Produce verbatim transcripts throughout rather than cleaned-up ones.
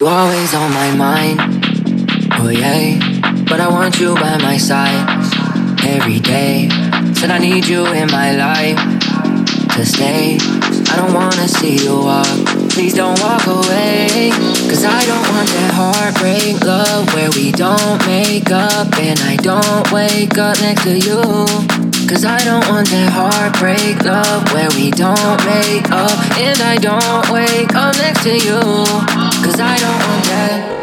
You always on my mind, oh yeah. But I want you by my side every day. Said I need you in my life to stay. I don't wanna see you walk, please don't walk away. Cause I don't want that heartbreak love where we don't make up and I don't wake up next to you. Cause I don't want that heartbreak love where we don't make up and I don't wake up next to you. Cause I don't want that.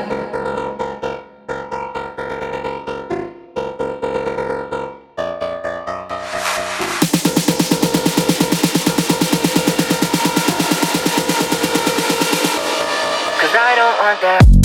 Cause I don't want that.